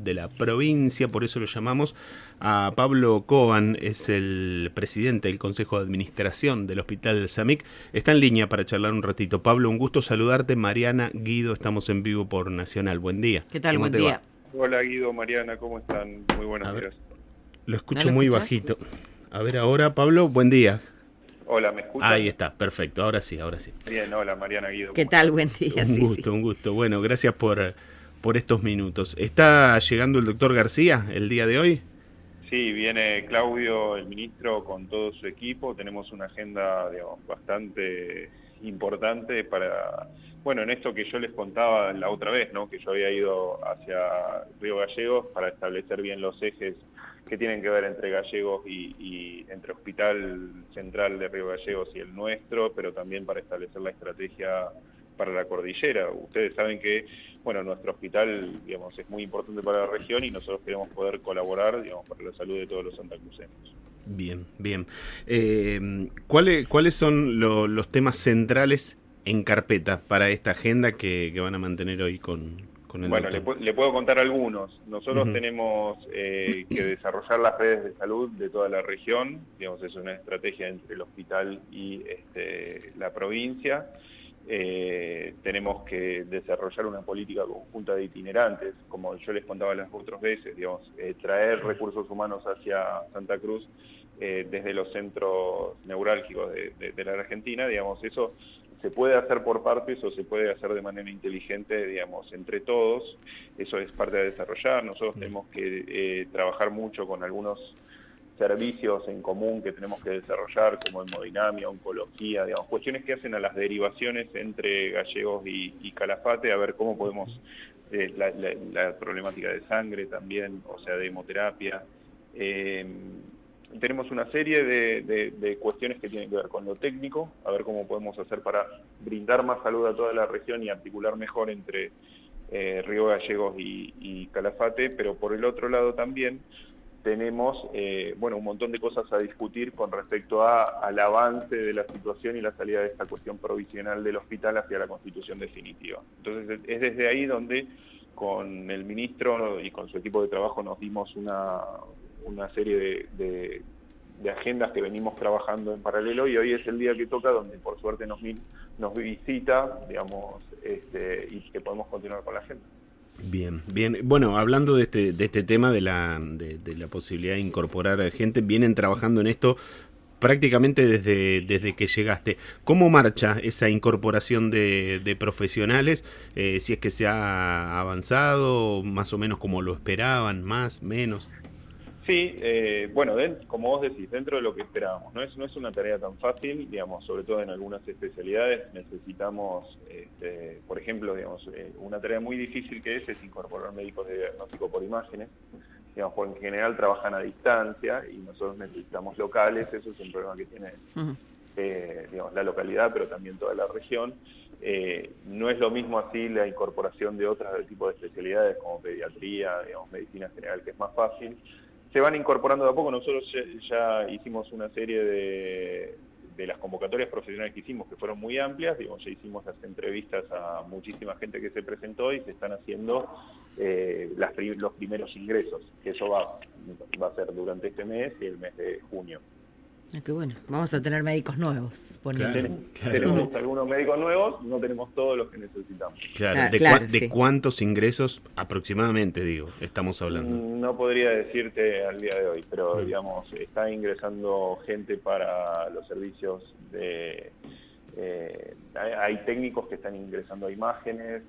de la provincia, por eso lo llamamos a Pablo Coban, es el presidente del Consejo de Administración del Hospital SAMIC. Está en línea para charlar un ratito. Pablo, un gusto saludarte. Mariana, Guido, estamos en vivo por Nacional. Buen día. ¿Qué tal? Buen día. Hola Guido, Mariana, ¿cómo están? Muy buenos días. Lo escucho muy bajito. A ver ahora, Pablo, buen día. Hola, ¿me escuchas? Ahí está, perfecto, ahora sí. Bien, hola Mariana, Guido. ¿Qué tal? Buen día. Un gusto. Bueno, gracias por estos minutos. ¿Está llegando el doctor García el día de hoy? Sí, viene Claudio, el ministro, con todo su equipo. Tenemos una agenda, bastante importante para, en esto que yo les contaba la otra vez, ¿no? Que yo había ido hacia Río Gallegos para establecer bien los ejes que tienen que ver entre Gallegos y entre Hospital Central de Río Gallegos y el nuestro, pero también para establecer la estrategia para la cordillera. Ustedes saben que, nuestro hospital, es muy importante para la región y nosotros queremos poder colaborar, para la salud de todos los santacruceños. Bien. ¿Cuáles son los temas centrales en carpeta para esta agenda que van a mantener hoy con el doctor? Le puedo contar algunos. Nosotros tenemos que desarrollar las redes de salud de toda la región. Es una estrategia entre el hospital y la provincia. Tenemos que desarrollar una política conjunta de itinerantes, como yo les contaba las otras veces, traer recursos humanos hacia Santa Cruz desde los centros neurálgicos de la Argentina, eso se puede hacer por partes o se puede hacer de manera inteligente, entre todos. Eso es parte de desarrollar. Nosotros tenemos que trabajar mucho con algunos servicios en común que tenemos que desarrollar, como hemodinamia, oncología, cuestiones que hacen a las derivaciones entre Gallegos y Calafate, a ver cómo podemos, la problemática de sangre también, de hemoterapia. Tenemos una serie de cuestiones que tienen que ver con lo técnico, a ver cómo podemos hacer para brindar más salud a toda la región y articular mejor entre Río Gallegos y Calafate, pero por el otro lado también tenemos un montón de cosas a discutir con respecto al avance de la situación y la salida de esta cuestión provisional del hospital hacia la constitución definitiva. Entonces es desde ahí donde con el ministro y con su equipo de trabajo nos dimos una serie de agendas que venimos trabajando en paralelo, y hoy es el día que toca, donde por suerte nos visita, y que podemos continuar con la agenda. Bien. Bueno, hablando de este tema de la posibilidad de incorporar gente, vienen trabajando en esto prácticamente desde que llegaste. ¿Cómo marcha esa incorporación de profesionales? Si es que se ha avanzado, más o menos como lo esperaban, más, menos. Sí, como vos decís, dentro de lo que esperábamos. No es una tarea tan fácil, sobre todo en algunas especialidades. Necesitamos, por ejemplo, una tarea muy difícil que es incorporar médicos de diagnóstico por imágenes. Porque en general trabajan a distancia y nosotros necesitamos locales. Eso es un problema que tiene la localidad, pero también toda la región. No es lo mismo así la incorporación de otros tipos de especialidades como pediatría, medicina general, que es más fácil. Se van incorporando de a poco. Nosotros ya hicimos una serie de las convocatorias profesionales que hicimos, que fueron muy amplias. Ya hicimos las entrevistas a muchísima gente que se presentó y se están haciendo los primeros ingresos, que eso va a ser durante este mes y el mes de junio. Qué bueno, vamos a tener médicos nuevos. Claro. Tenemos algunos médicos nuevos, no tenemos todos los que necesitamos. Claro. ¿De cuántos ingresos aproximadamente, estamos hablando? No podría decirte al día de hoy, pero está ingresando gente para los servicios hay técnicos que están ingresando a imágenes,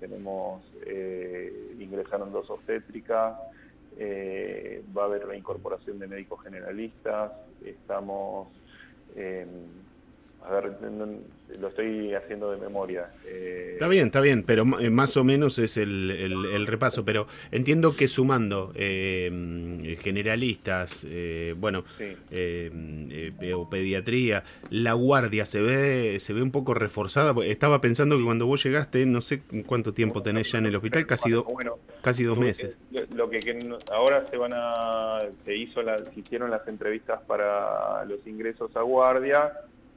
ingresaron 2 obstétricas. Va a haber la incorporación de médicos generalistas. Estamos, lo estoy haciendo de memoria. Está bien, pero más o menos es el repaso, pero entiendo que sumando generalistas, o pediatría, la guardia se ve un poco reforzada. Se pensando que cuando vos llegaste, no sé cuánto tiempo tenés ya en el hospital, casi 2 meses. Lo que ahora se hicieron las entrevistas para los ingresos a guardia.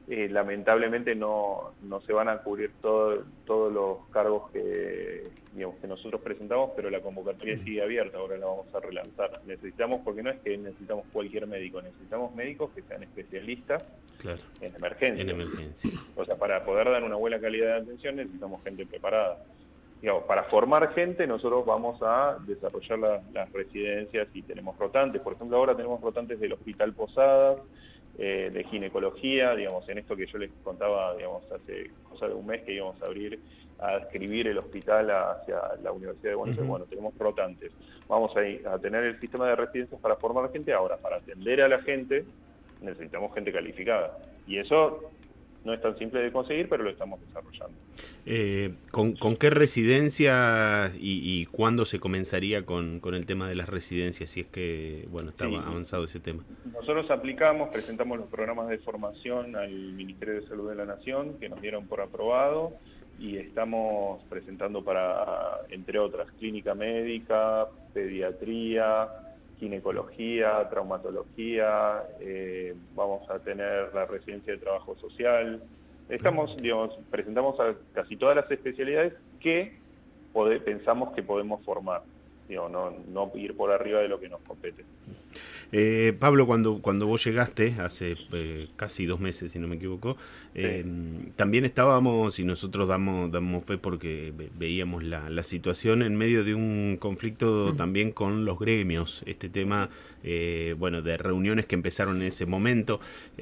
lamentablemente no se van a cubrir todos los cargos que nosotros presentamos, pero la convocatoria sigue abierta, ahora la vamos a relanzar. Necesitamos, porque no es que necesitamos cualquier médico, necesitamos médicos que sean especialistas en emergencia. O sea, para poder dar una buena calidad de atención necesitamos gente preparada. Para formar gente nosotros vamos a desarrollar las residencias y tenemos rotantes. Por ejemplo, ahora tenemos rotantes del Hospital Posadas, de ginecología, en esto que yo les contaba, hace cosa de un mes que íbamos a adscribir el hospital hacia la Universidad de Buenos Aires. Bueno, tenemos rotantes. Vamos a tener el sistema de residencias para formar gente. Ahora, para atender a la gente, necesitamos gente calificada. Y eso no es tan simple de conseguir, pero lo estamos desarrollando. ¿Con qué residencia y cuándo se comenzaría con el tema de las residencias, si es que estaba avanzado ese tema? Nosotros presentamos los programas de formación al Ministerio de Salud de la Nación, que nos dieron por aprobado, y estamos presentando para, entre otras, clínica médica, pediatría, ginecología, traumatología, vamos a tener la residencia de trabajo social. Presentamos a casi todas las especialidades que pensamos que podemos formar, no ir por arriba de lo que nos compete. Pablo, cuando vos llegaste, hace casi 2 meses, si no me equivoco, también estábamos, y nosotros damos fe porque veíamos la situación en medio de un conflicto también con los gremios, este tema, de reuniones que empezaron en ese momento,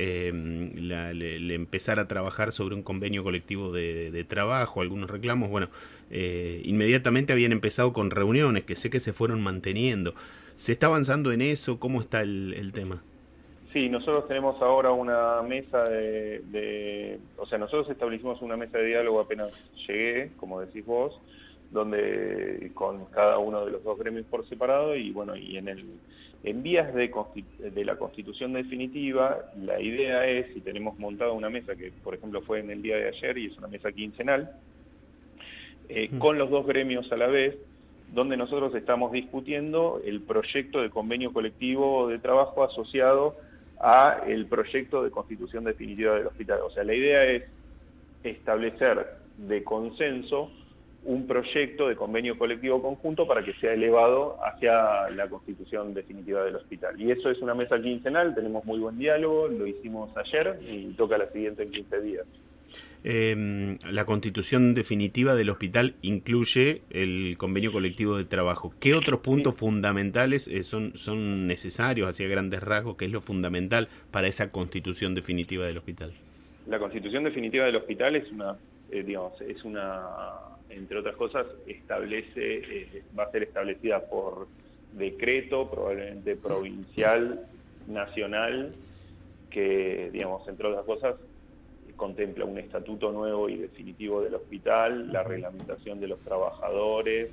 le empezar a trabajar sobre un convenio colectivo de trabajo, algunos reclamos, inmediatamente habían empezado con reuniones que sé que se fueron manteniendo. ¿Se está avanzando en eso? ¿Cómo está el tema? Sí, nosotros tenemos ahora una mesa nosotros establecimos una mesa de diálogo apenas llegué, como decís vos, donde con cada uno de los 2 gremios por separado y en vías de la constitución definitiva, la idea es, y tenemos montada una mesa que por ejemplo fue en el día de ayer y es una mesa quincenal, con los 2 gremios a la vez, donde nosotros estamos discutiendo el proyecto de convenio colectivo de trabajo asociado a el proyecto de constitución definitiva del hospital. O sea, la idea es establecer de consenso un proyecto de convenio colectivo conjunto para que sea elevado hacia la constitución definitiva del hospital. Y eso es una mesa quincenal, tenemos muy buen diálogo, lo hicimos ayer y toca la siguiente en 15 días. La constitución definitiva del hospital incluye el convenio colectivo de trabajo. ¿Qué otros puntos fundamentales son necesarios, hacia grandes rasgos? ¿Qué es lo fundamental para esa constitución definitiva del hospital? La constitución definitiva del hospital es una, entre otras cosas, va a ser establecida por decreto, probablemente provincial, nacional, que, entre otras cosas, contempla un estatuto nuevo y definitivo del hospital, la reglamentación de los trabajadores,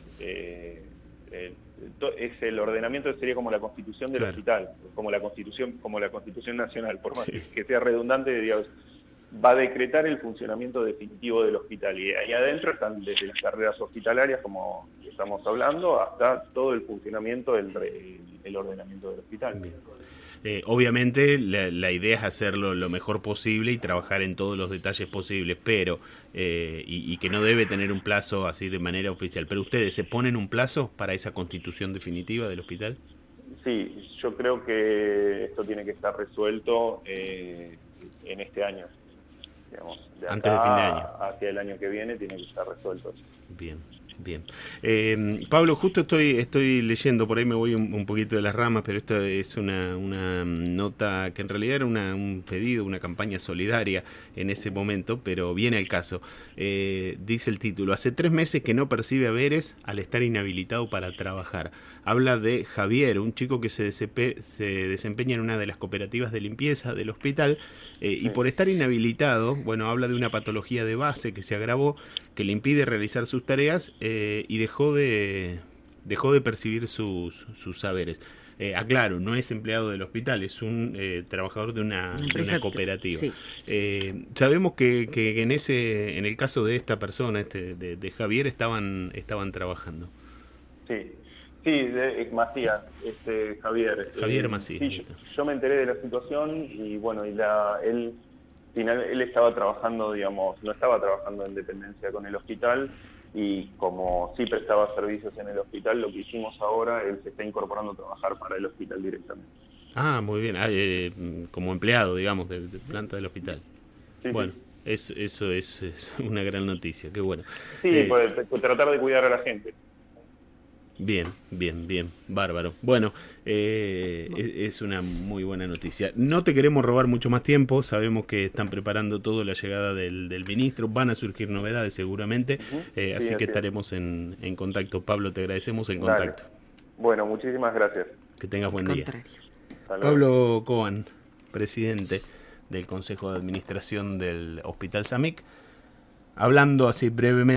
es el ordenamiento, sería como la constitución del hospital, como la constitución nacional, por más que sea redundante, va a decretar el funcionamiento definitivo del hospital, y ahí adentro están desde las carreras hospitalarias, como estamos hablando, hasta todo el funcionamiento, el ordenamiento del hospital. Bien. Obviamente la idea es hacerlo lo mejor posible y trabajar en todos los detalles posibles, pero y que no debe tener un plazo así de manera oficial. ¿Pero ustedes se ponen un plazo para esa constitución definitiva del hospital? Sí, yo creo que esto tiene que estar resuelto en este año. Antes de fin de año. Hacia el año que viene tiene que estar resuelto. Bien. Pablo, justo estoy leyendo, por ahí me voy un poquito de las ramas, pero esto es una nota que en realidad era un pedido, una campaña solidaria en ese momento, pero viene al caso. Dice el título: hace 3 meses que no percibe haberes al estar inhabilitado para trabajar. Habla de Javier, un chico que se desempeña en una de las cooperativas de limpieza del hospital, y por estar inhabilitado, habla de una patología de base que se agravó, que le impide realizar sus tareas, y dejó de percibir sus saberes. Aclaro, no es empleado del hospital, es un trabajador de una cooperativa. Sí. Sabemos que en el caso de esta persona, de Javier, estaban trabajando. Sí, Macías, Javier. Javier Macías. Sí, yo me enteré de la situación y él él estaba trabajando, digamos, no estaba trabajando en dependencia con el hospital, y como sí prestaba servicios en el hospital, lo que hicimos ahora, él se está incorporando a trabajar para el hospital directamente. Ah, muy bien. Como empleado, digamos, de planta del hospital. Sí, Bueno, sí. eso es una gran noticia, qué bueno. Sí, pues tratar de cuidar a la gente. Bien, bárbaro. Bueno, es una muy buena noticia. No te queremos robar mucho más tiempo, sabemos que están preparando todo la llegada del ministro, van a surgir novedades seguramente, así que estaremos en contacto. Pablo, te agradecemos el contacto. Dale. Bueno, muchísimas gracias. Que tengas buen día. Hasta luego. Pablo Coan, presidente del Consejo de Administración del Hospital SAMIC, hablando así brevemente